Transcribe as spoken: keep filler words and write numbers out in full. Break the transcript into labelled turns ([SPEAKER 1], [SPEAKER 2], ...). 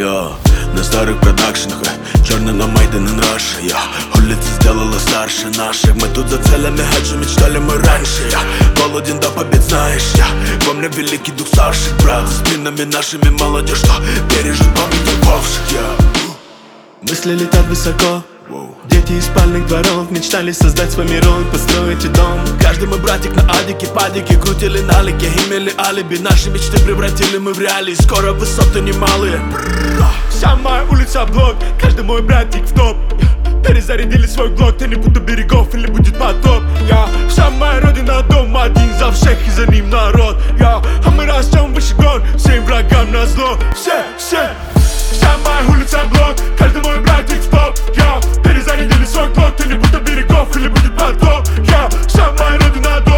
[SPEAKER 1] Я на старых продакшенах, черный на Made in Russia. Я улица сделала старше наших. Мы тут за целями хеджи, мечтали мы раньше. Я голоден до побед, знаешь. Я во мне великий дух старших, брат. За спинами нашими молодежь, что пережил память упавших. Я
[SPEAKER 2] мысли летят высоко. Дети из спальных дворов мечтали создать свой мирок, построить и дом.
[SPEAKER 1] Каждый мой братик на адике, падике, крутили налики, имели алиби. Наши мечты превратили мы в реалии, скоро высоты немалые.
[SPEAKER 2] Вся моя улица блок, каждый мой братик в топ. Перезарядили свой глок, я не буду берегов или будет потоп. Я, вся моя родина дом один, за всех и за ним народ. Я, а мы растем выше гор, всем врагам на зло. Все, все. Вся моя улица блок, каждый мой братик в топ. Я, перезарядили свой глок, я не буду берегов или будет потоп. Я, вся моя родина дом